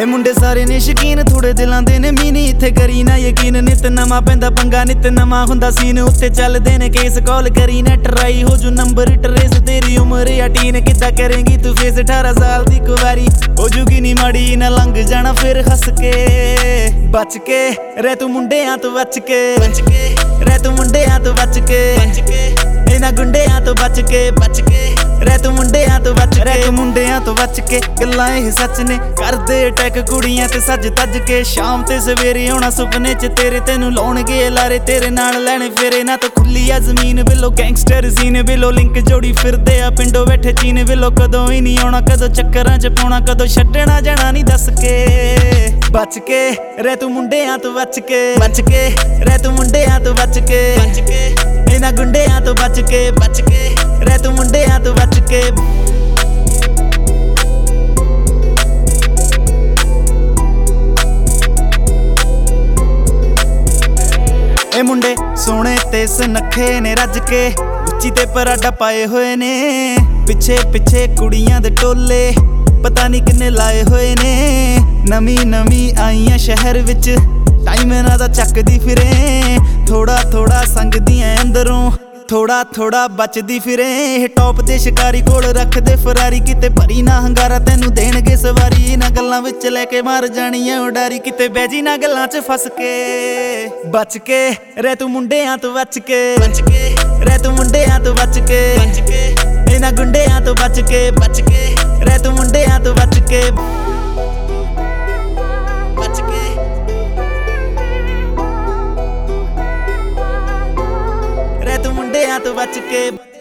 ਇਹ ਮੁੰਡੇ ਸਾਰੇ ਨੇ ਸ਼ਕੀਨ ਥੋੜੇ ਦਿਲਾਂ ਦੇ ਨੇ ਮੀਨੀ ਇੱਥੇ ਕਰੀ ਨਾ ਯਕੀਨ ਨਿਤ ਨਵਾਂ ਪੈਂਦਾ ਪੰਗਾ ਨਿਤ ਨਵਾਂ ਹੁੰਦਾ ਸੀਨ ਉੱਤੇ ਚੱਲਦੇ ਨੇ ਕੇਸ ਕਾਲ ਕਰੀ ਨਾ ਟਰਾਈ ਹੋ ਜੂ ਨੰਬਰ ਟਰੇਸ ਤੇਰੀ ਉਮਰ ਆ ਟੀਨ ਕਿੱਦਾਂ ਕਰੇਂਗੀ ਤੂੰ ਫੇਸ 18 ਸਾਲ ਦੀ ਕੁਵਾਰੀ ਹੋ ਜੂਗੀ ਨੀ ਮਾੜੀ ਨਾ ਲੰਘ ਜਾਣਾ ਫਿਰ ਹੱਸ ਕੇ ਬਚ ਕੇ ਰਹਿ ਤੂੰ ਮੁੰਡਿਆਂ ਤੋਂ ਬਚ ਕੇ ਰਹਿ ਤੂੰ ਮੁੰਡਿਆਂ ਤੋਂ ਬਚ ਕੇ ਇਹਨਾਂ ਗੁੰਡਿਆਂ ਤੋਂ ਬਚ ਕੇ ਰਹਿ ਤੂੰ ਮੁੰਡਿਆਂ ਤੋਂ ਬਚ ਕੇ ਰਹਿ ਤੂੰ ਮੁੰਡਿਆਂ ਤੋਂ ਬਚ ਕੇ ਗੱਲਾਂ ਇਹ ਸੱਚ ਨੇ ਕਰਦੇ ਅਟੈਕ ਕੁੜੀਆਂ ਤੇ ਸੱਜ ਤੱਜ ਕੇ ਸ਼ਾਮ ਤੇ ਸਵੇਰੇ ਆਉਣਾ ਸੁਪਨੇ ਚ ਤੇਰੇ ਤੈਨੂੰ ਲਾਉਣਗੇ ਲਾਰੇ ਤੇਰੇ ਨਾਲ ਲੈਣੇ ਫੇਰੇ ਨਾ ਤਾਂ ਖੁੱਲੀ ਆ ਜ਼ਮੀਨ below gangster scene below link ਜੋੜੀ ਫਿਰਦੇ ਆ ਪਿੰਡੋਂ ਬੈਠੇ ਚੀਨ ਬਿਲੋ ਕਦੋਂ ਹੀ ਨਹੀਂ ਆਉਣਾ ਕਦੋਂ ਚੱਕਰਾਂ ਚ ਪਾਉਣਾ ਕਦੋਂ ਛੱਡਣਾ ਜਾਣਾ ਨਹੀਂ ਦੱਸ ਕੇ ਬਚ ਕੇ ਰਹਿ ਤੂੰ ਮੁੰਡਿਆਂ ਤੋਂ ਬਚ ਕੇ ਰਹਿ ਤੂੰ ਮੁੰਡਿਆਂ ਤੋਂ ਬਚ ਕੇ ਇਹਨਾਂ ਗੁੰਡਿਆਂ ਤੋਂ ਬਚ ਕੇ ਰਹਿ ਤੂੰ ਮੁੰਡਿਆਂ ਤੋਂ ਬਚ ਕੇ ਇਹ ਮੁੰਡੇ ਸੋਹਣੇ ਤੇ ਸੁਨੱਖੇ ਨੇ ਰੱਜ ਕੇ ਉੱਚੀ ਤੇ ਪਰਾਡਾ ਪਾਏ ਹੋਏ ਨੇ ਪਿੱਛੇ ਪਿੱਛੇ ਕੁੜੀਆਂ ਦੇ ਟੋਲੇ ਪਤਾ ਨਹੀਂ ਕਿੰਨੇ ਲਾਏ ਹੋਏ ਨੇ ਨਵੀਂ ਆਈਆਂ ਸ਼ਹਿਰ ਵਿੱਚ ਟਾਈਮ ਇਹਨਾਂ ਦਾ ਚੱਕਦੀ ਫਿਰੇ ਥੋੜਾ ਸੰਗਦੀਆਂ ਅੰਦਰੋਂ ਥੋੜਾ ਬਚਦੀ ਫਿਰੇ ਟੌਪ ਤੇ ਸ਼ਿਕਾਰੀ ਕੋਲ ਰੱਖਦੇ ਫਰਾਰੀ ਕਿਤੇ ਭਰੀ ਨਾ ਹੰਗਾਰਾ ਤੈਨੂੰ ਦੇਣਗੇ ਸਵਾਰੀ ਇਹਨਾਂ ਗੱਲਾਂ ਵਿੱਚ ਲੈ ਕੇ ਮਾਰ ਜਾਣੀ ਐ ਉਡਾਰੀ ਕਿਤੇ ਬਹਿਜੀ ਨਾ ਗੱਲਾਂ 'ਚ ਫਸ ਕੇ ਬਚ ਕੇ ਰਹਿ ਤੂੰ ਮੁੰਡਿਆਂ ਤੋਂ ਬਚ ਕੇ ਰਹਿ ਤੂੰ ਮੁੰਡਿਆਂ ਤੋਂ ਬਚ ਕੇ ਇਹਨਾਂ ਗੁੰਡਿਆਂ ਤੋਂ ਬਚ ਕੇ ਰਹਿ ਤੂੰ ਮੁੰਡਿਆਂ ਤੋਂ ਬਚ ਕੇ ਰਹਿ ਤੂੰ ਮੁੰਡਿਆਂ ਤੋਂ ਬਚ ਕੇ